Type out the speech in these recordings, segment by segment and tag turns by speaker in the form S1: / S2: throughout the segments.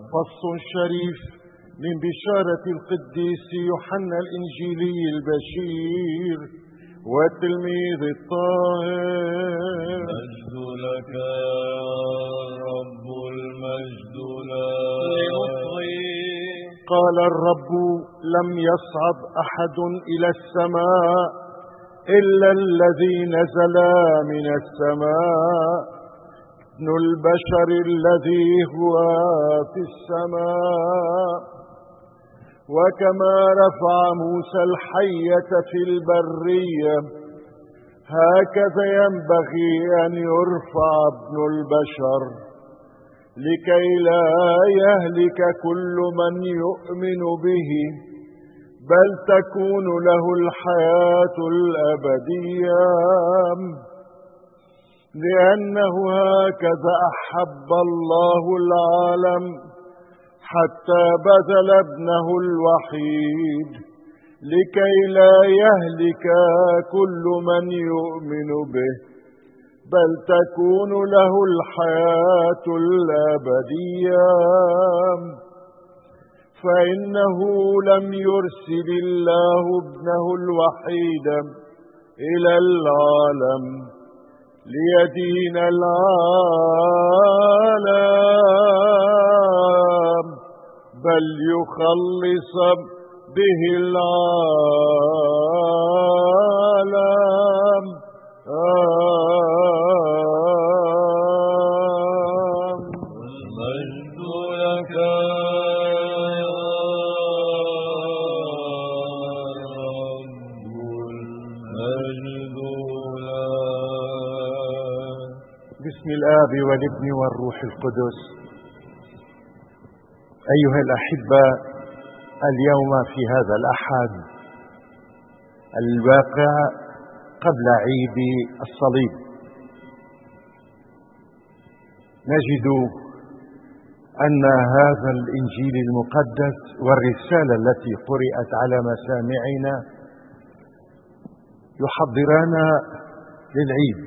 S1: فص شريف من بشارة القديس يوحنا الإنجيلي البشير والتلميذ الطاهر.
S2: المجد لك رب، المجد لك.
S1: قال الرب: لم يصعد أحد إلى السماء إلا الذي نزل من السماء، ابن البشر الذي هو في السماء. وكما رفع موسى الحية في البرية، هكذا ينبغي أن يرفع ابن البشر، لكي لا يهلك كل من يؤمن به، بل تكون له الحياة الأبدية. لأنه هكذا أحب الله العالم حتى بذل ابنه الوحيد، لكي لا يهلك كل من يؤمن به، بل تكون له الحياة الأبدية. فإنه لم يرسل الله ابنه الوحيد إلى العالم ليدين العالم، بل يخلص به العالم.
S2: المجد لك
S1: بسم الآب والابن والروح القدس. أيها الأحبة، اليوم في هذا الأحد الواقع قبل عيد الصليب نجد أن هذا الإنجيل المقدس والرسالة التي قرأت على مسامعنا يحضرانا للعيد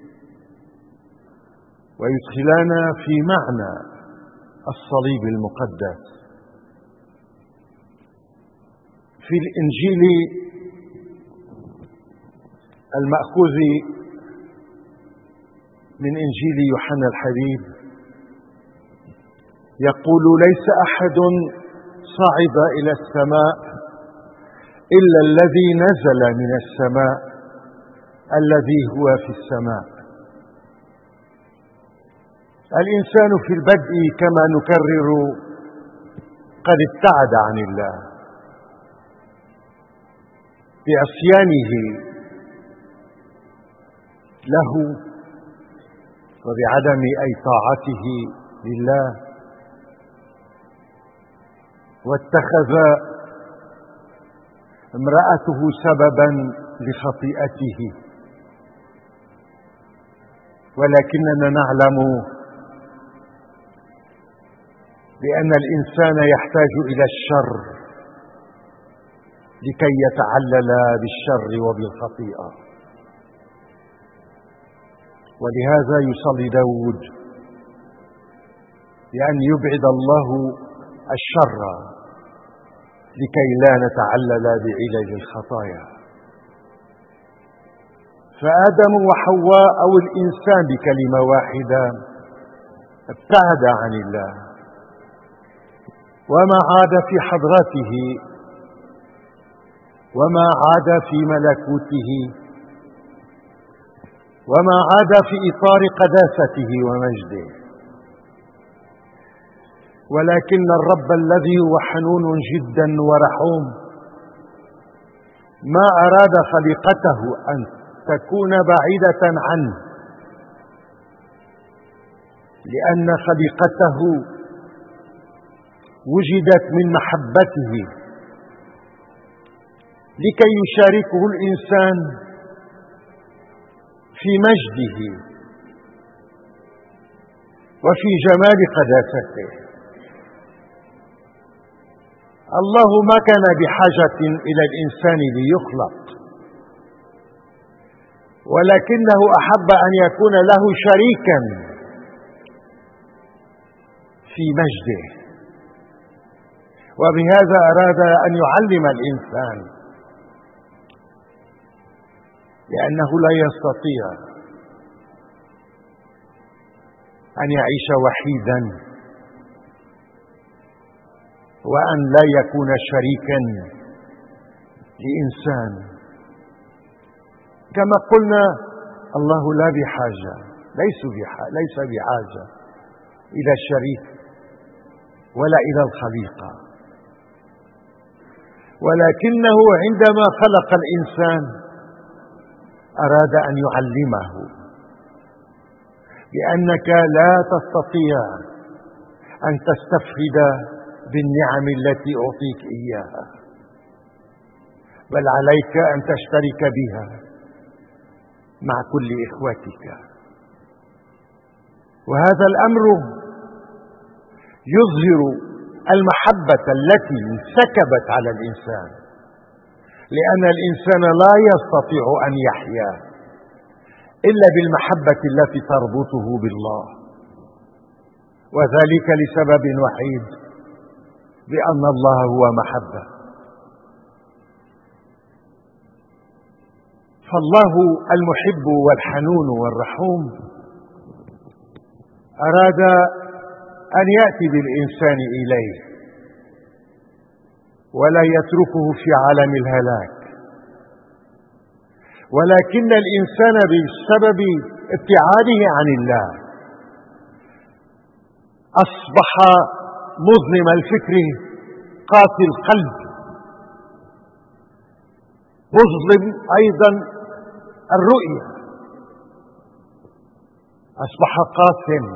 S1: ويدخلانا في معنى الصليب المقدس. في الإنجيل المأخوذ من إنجيل يوحنا الحبيب يقول: ليس أحد صعد إلى السماء إلا الذي نزل من السماء، الذي هو في السماء. الإنسان في البدء كما نكرر قد ابتعد عن الله بعصيانه له وبعدم أي طاعته لله، واتخذ امرأته سببا لخطيئته. ولكننا نعلم بأن الإنسان يحتاج إلى الشر لكي يتعلل بالشر وبالخطيئة. ولهذا يصلي داود بأن يبعد الله الشر لكي لا نتعلل بعلاج الخطايا. فآدم وحواء أو الإنسان بكلمة واحدة ابتعد عن الله، وما عاد في حضرته، وما عاد في ملكوته، وما عاد في إطار قداسته ومجده. ولكن الرب الذي هو حنون جدا ورحوم ما أراد خليقته أن تكون بعيدة عنه، لأن خليقته وجدت من محبته لكي يشاركه الإنسان في مجده وفي جمال قداسته. الله ما كان بحاجة إلى الإنسان ليخلق، ولكنه أحب أن يكون له شريكا في مجده. وبهذا أراد أن يعلم الإنسان، لأنه لا يستطيع أن يعيش وحيدا وأن لا يكون شريكا لإنسان. كما قلنا الله لا بحاجة، ليس بحاجة إلى الشريك ولا إلى الخليقة، ولكنه عندما خلق الإنسان أراد أن يعلمه بأنك لا تستطيع أن تستفيد بالنعم التي أعطيك إياها، بل عليك أن تشترك بها مع كل إخوتك. وهذا الأمر يظهر المحبة التي انسكبت على الإنسان، لأن الإنسان لا يستطيع أن يحيا إلا بالمحبة التي تربطه بالله، وذلك لسبب وحيد، بأن الله هو محبة. فالله المحب والحنون والرحوم أراد أن يأتي بالإنسان إليه ولا يتركه في عالم الهلاك، ولكن الإنسان بسبب ابتعاده عن الله أصبح مظلم الفكر قاسي القلب، مظلم أيضا الرؤية، أصبح قاسٍ،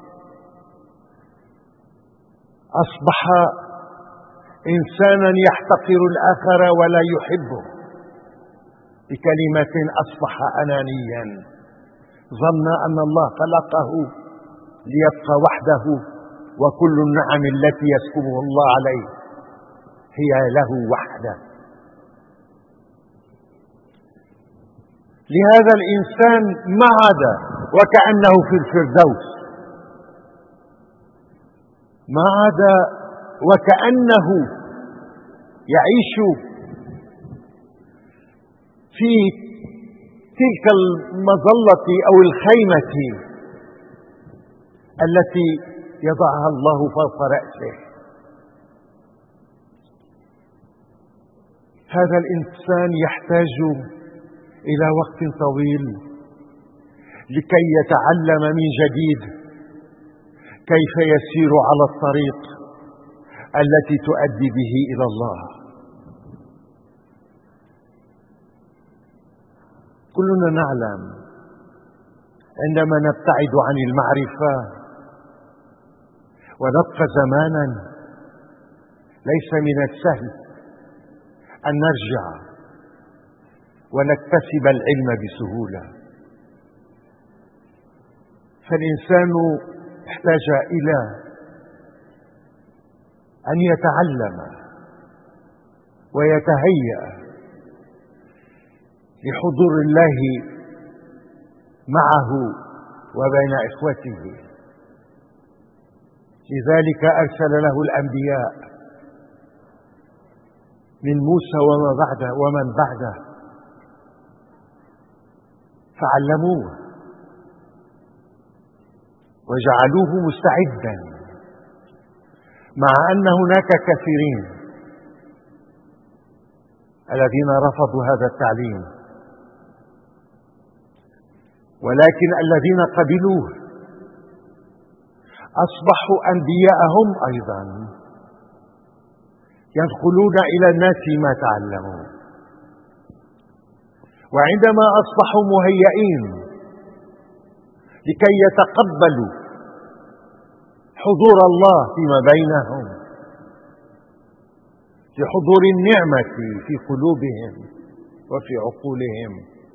S1: أصبح إنسانا يحتقر الآخر ولا يحبه، بكلمة أصبح أنانيا، ظن أن الله خلقه ليبقى وحده وكل النعم التي يسكبه الله عليه هي له وحده. لهذا الإنسان ما عاد وكأنه في الفردوس، ما عاد وكأنه يعيش في تلك المظلة أو الخيمة التي يضعها الله فوق رأسه. هذا الإنسان يحتاج إلى وقت طويل لكي يتعلم من جديد كيف يسير على الطريق التي تؤدي به إلى الله. كلنا نعلم عندما نبتعد عن المعرفة ونبقى زمانا ليس من السهل أن نرجع ونكتسب العلم بسهولة، فالإنسان احتاج إلى أن يتعلم ويتهيأ لحضور الله معه وبين إخوته. لذلك أرسل له الأنبياء من موسى ومن بعده فعلموه وجعلوه مستعدا، مع أن هناك كثيرين الذين رفضوا هذا التعليم، ولكن الذين قبلوه أصبحوا أنبياء هم أيضا، يدخلون إلى الناس ما تعلموا، وعندما أصبحوا مهيئين لكي يتقبلوا حضور الله فيما بينهم، لحضور النعمة في قلوبهم وفي عقولهم،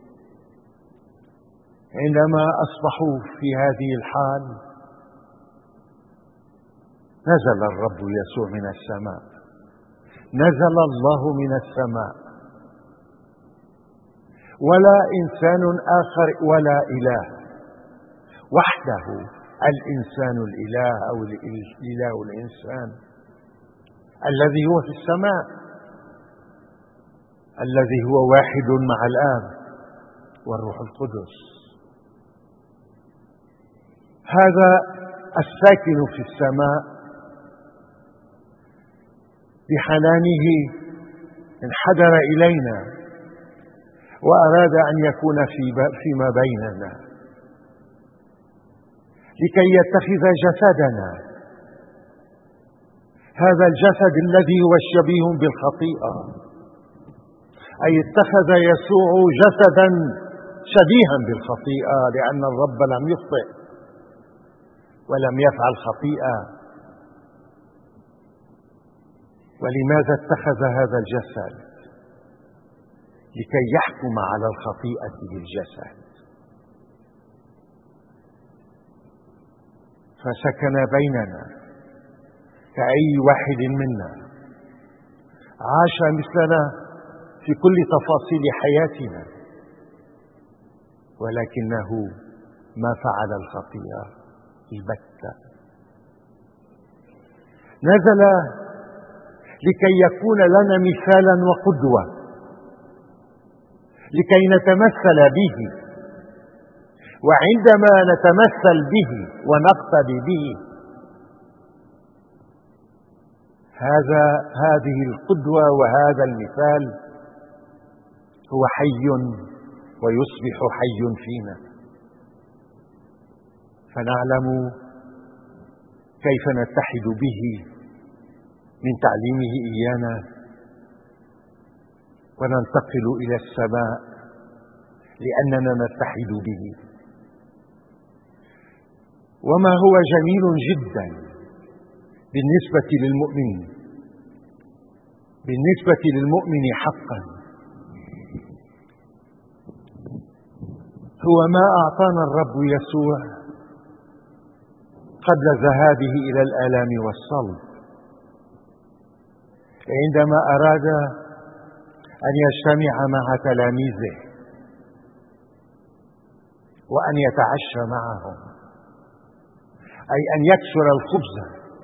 S1: عندما أصبحوا في هذه الحال نزل الرب يسوع من السماء، نزل الله من السماء، ولا إنسان آخر ولا إله، وحده الإنسان الإله أو الإله الإنسان الذي هو في السماء، الذي هو واحد مع الآب والروح القدس. هذا الساكن في السماء بحنانه انحدر إلينا وأراد أن يكون فيما بيننا لكي يتخذ جسدنا، هذا الجسد الذي هو الشبيه بالخطيئة، أي اتخذ يسوع جسدا شبيها بالخطيئة، لأن الرب لم يخطئ ولم يفعل خطيئة. ولماذا اتخذ هذا الجسد؟ لكي يحكم على الخطيئة بالجسد، فسكن بيننا كأي واحد منا، عاش مثلنا في كل تفاصيل حياتنا، ولكنه ما فعل الخطيئة البتة. نزل لكي يكون لنا مثالا وقدوة، لكي نتمثل به، وعندما نتمثل به ونقتدي به، هذه القدوة وهذا المثال هو حي ويصبح حي فينا، فنعلم كيف نتحد به من تعليمه إيانا وننتقل إلى السماء لأننا نتحد به. وما هو جميل جدا بالنسبة للمؤمن حقا هو ما أعطانا الرب يسوع قبل ذهابه إلى الآلام والصلب، عندما أراد أن يجتمع مع تلاميذه وأن يتعشى معهم، أي أن يكسر الخبز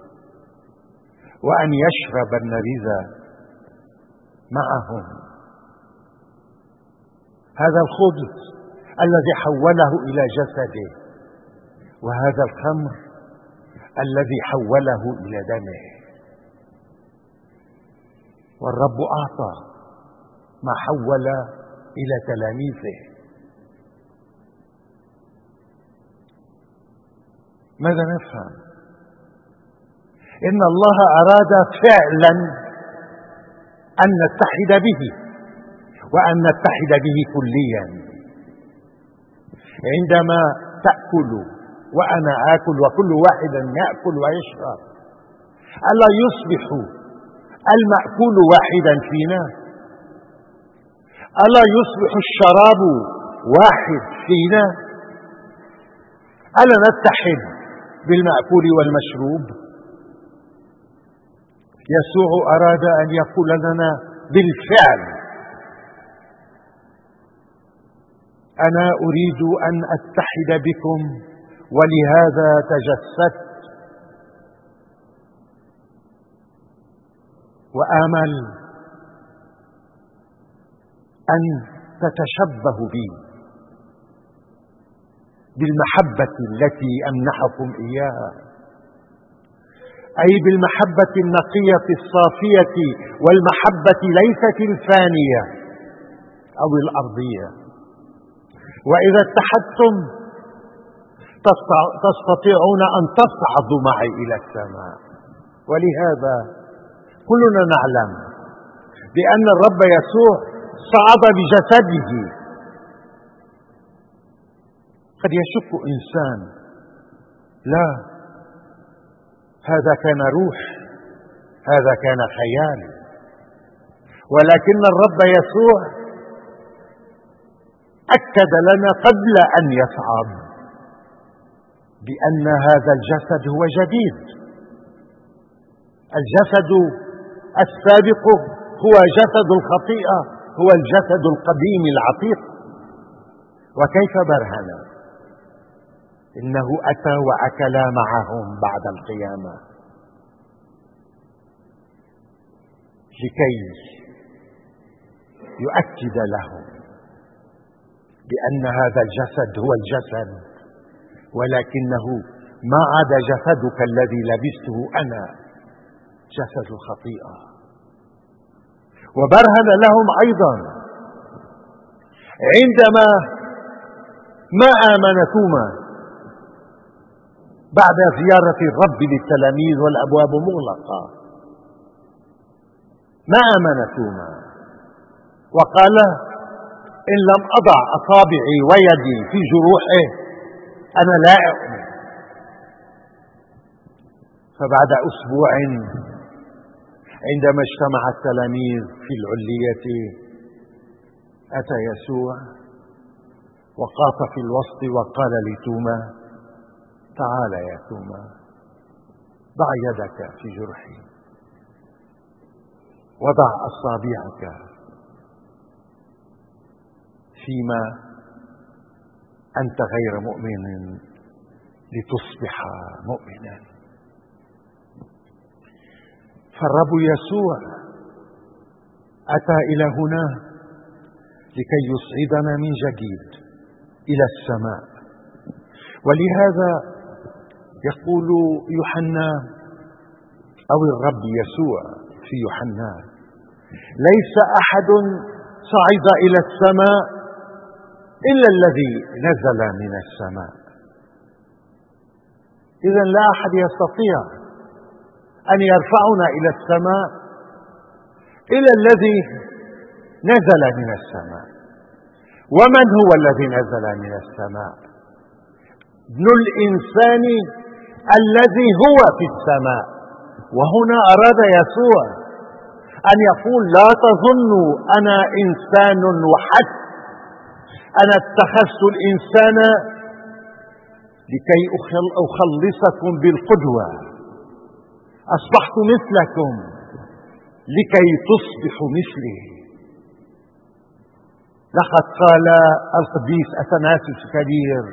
S1: وأن يشرب النبيذ معهم. هذا الخبز الذي حوله إلى جسده، وهذا الخمر الذي حوله إلى دمه. والرب أعطى ما حول إلى تلاميذه. ماذا نفهم؟ إن الله أراد فعلا أن نتحد به، وأن نتحد به كليا. عندما تأكل وأنا آكل وكل واحد يأكل ويشرب، ألا يصبح المأكول واحدا فينا؟ ألا يصبح الشراب واحد فينا؟ ألا نتحد بالمأكول والمشروب؟ يسوع أراد أن يقول لنا بالفعل: أنا أريد أن أتحد بكم، ولهذا تجسدت، وآمل أن تتشبه بي بالمحبة التي أمنحكم إياها، أي بالمحبة النقية الصافية، والمحبة ليست الفانية أو الأرضية. وإذا اتحدتم تستطيعون أن تصعدوا معي إلى السماء. ولهذا كلنا نعلم بأن الرب يسوع صعد بجسده. قد يشك إنسان: لا، هذا كان روح، هذا كان خيال. ولكن الرب يسوع أكد لنا قبل أن يصعد بأن هذا الجسد هو جديد. الجسد السابق هو جسد الخطيئة، هو الجسد القديم العتيق. وكيف برهن؟ إنه أتى وأكل معهم بعد القيامة. لكي يؤكد لهم بأن هذا الجسد هو الجسد، ولكنه ما عاد جسدك الذي لبسته أنا، جسد الخطيئة. وبرهن لهم أيضا عندما ما آمن توما بعد زيارة الرب للتلاميذ والأبواب مغلقة، ما آمن توما وقال إن لم أضع أصابعي ويدي في جروحه أنا لا أؤمن. فبعد أسبوع عندما اجتمع التلاميذ في العلية أتى يسوع وقاف في الوسط وقال لتوما: تعال يا توما، ضع يدك في جرحي وضع أصابعك فيما أنت غير مؤمن لتصبح مؤمنا. فالرب يسوع أتى إلى هنا لكي يصعدنا من جديد إلى السماء. ولهذا يقول يوحنا أو الرب يسوع في يوحنا: ليس أحد صعد إلى السماء إلا الذي نزل من السماء. إذن لا أحد يستطيع أن يرفعنا إلى السماء إلا الذي نزل من السماء. ومن هو الذي نزل من السماء؟ ابن الإنسان الذي هو في السماء. وهنا أراد يسوع أن يقول: لا تظنوا أنا إنسان وحد، أنا اتخذت الإنسان لكي أخلصكم بالقدوة، أصبحت مثلكم لكي تصبحوا مثلي. لقد قال القديس أثناسيوس الكبير: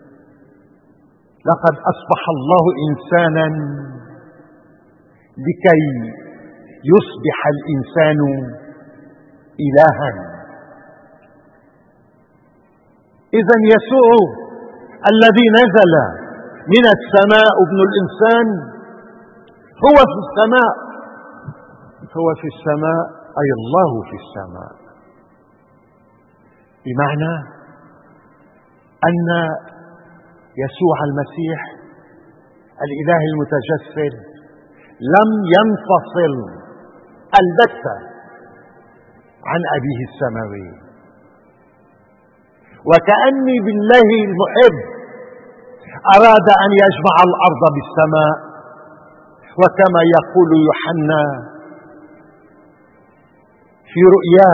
S1: لقد أصبح الله إنسانا لكي يصبح الإنسان إلها. إذن يسوع الذي نزل من السماء ابن الإنسان هو في السماء، هو في السماء أي الله في السماء، بمعنى أن يسوع المسيح الإله المتجسد لم ينفصل البتة عن أبيه السماوي. وكأني بالله المحب أراد أن يجمع الأرض بالسماء، وكما يقول يوحنا في رؤياه: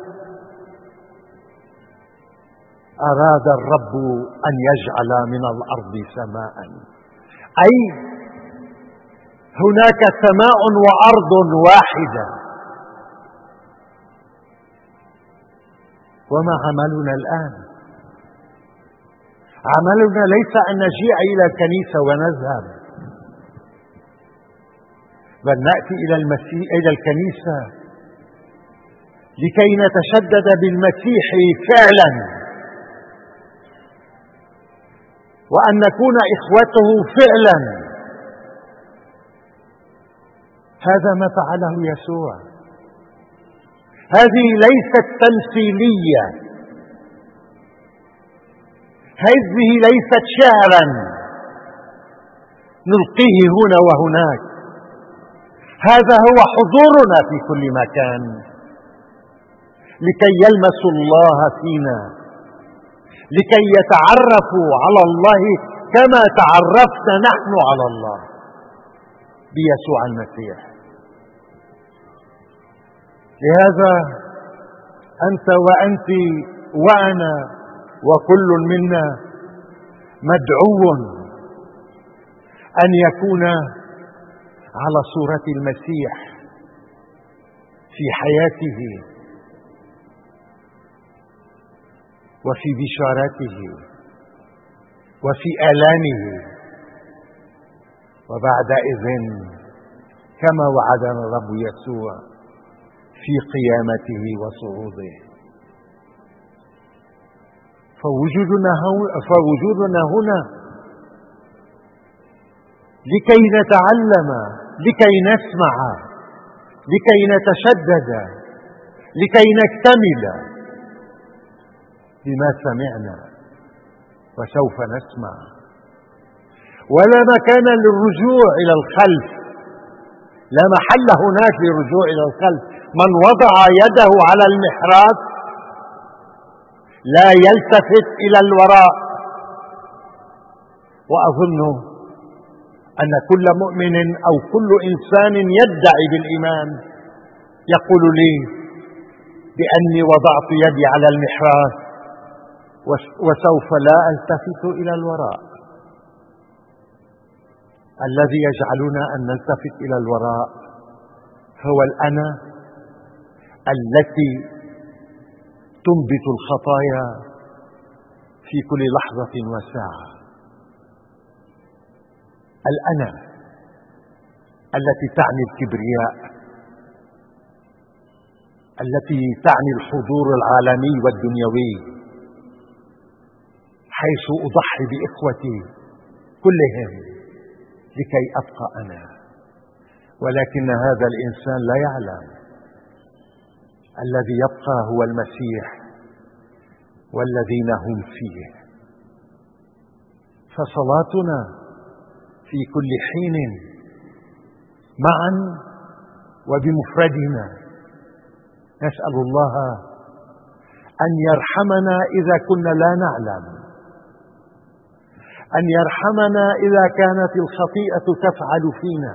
S1: أراد الرب أن يجعل من الأرض سماء، أي هناك سماء وأرض واحدة. وما عملنا الآن؟ عملنا ليس أن نجيء إلى الكنيسة ونذهب، بل نأتي إلى الكنيسة لكي نتشدد بالمسيح فعلا، وأن نكون إخوته فعلا. هذا ما فعله يسوع. هذه ليست تمثيلية، هذه ليست شعرا نلقيه هنا وهناك، هذا هو حضورنا في كل مكان لكي يلمسوا الله فينا، لكي يتعرفوا على الله كما تعرفنا نحن على الله بيسوع المسيح. لهذا أنت وأنت وأنا وكل منا مدعو أن يكون على صورة المسيح في حياته وفي بشارته وفي آلامه. وبعدئذ كما وعدنا الرب يسوع في قيامته وصعوده. فوجودنا هنا لكي نتعلم، لكي نسمع، لكي نتشدد، لكي نكتمل بما سمعنا وسوف نسمع. ولا مكان للرجوع إلى الخلف، لا محل هناك للرجوع إلى الخلف. من وضع يده على المحراث لا يلتفت إلى الوراء. وأظن أن كل مؤمن أو كل إنسان يدعي بالإيمان يقول لي بأني وضعت يدي على المحراث وسوف لا ألتفت إلى الوراء. الذي يجعلنا أن نلتفت إلى الوراء هو الأنا التي تنبت الخطايا في كل لحظة وساعة. الأنا التي تعني الكبرياء، التي تعني الحضور العالمي والدنيوي، حيث أضحي بإخوتي كلهم لكي أبقى أنا. ولكن هذا الإنسان لا يعلم الذي يبقى هو المسيح والذين هم فيه. فصلاتنا في كل حين معا وبمفردنا نسأل الله أن يرحمنا إذا كنا لا نعلم، أن يرحمنا إذا كانت الخطيئة تفعل فينا.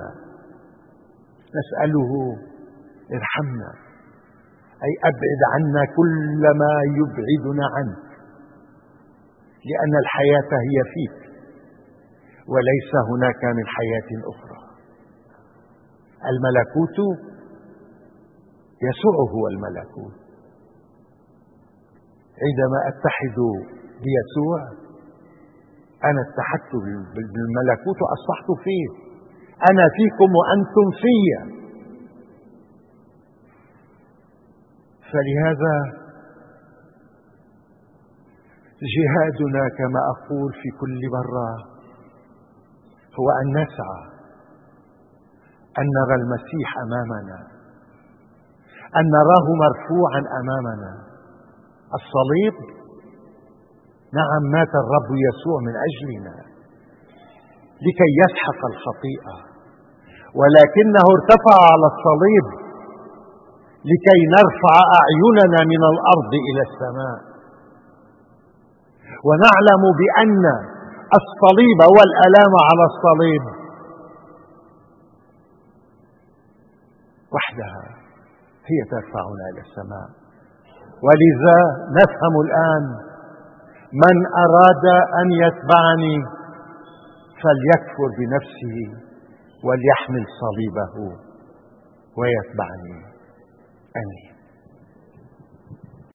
S1: نسأله ارحمنا، أي أبعد عنا كل ما يبعدنا عنك، لأن الحياة هي فيك وليس هناك من حياة أخرى. الملكوت يسوع هو الملكوت. عندما أتحد بيسوع أنا اتحدت بالملكوت وأصبحت فيه. أنا فيكم وأنتم في. فلهذا جهادنا كما أقول في كل مرة هو أن نسعى أن نرى المسيح أمامنا، أن نراه مرفوعا أمامنا. الصليب، نعم مات الرب يسوع من أجلنا لكي يسحق الخطيئة، ولكنه ارتفع على الصليب لكي نرفع أعيننا من الأرض إلى السماء، ونعلم بأن الصليب والآلام على الصليب وحدها هي ترفعنا إلى السماء. ولذا نفهم الآن من أراد أن يتبعني فليكفر بنفسه وليحمل صليبه ويتبعني. آمين.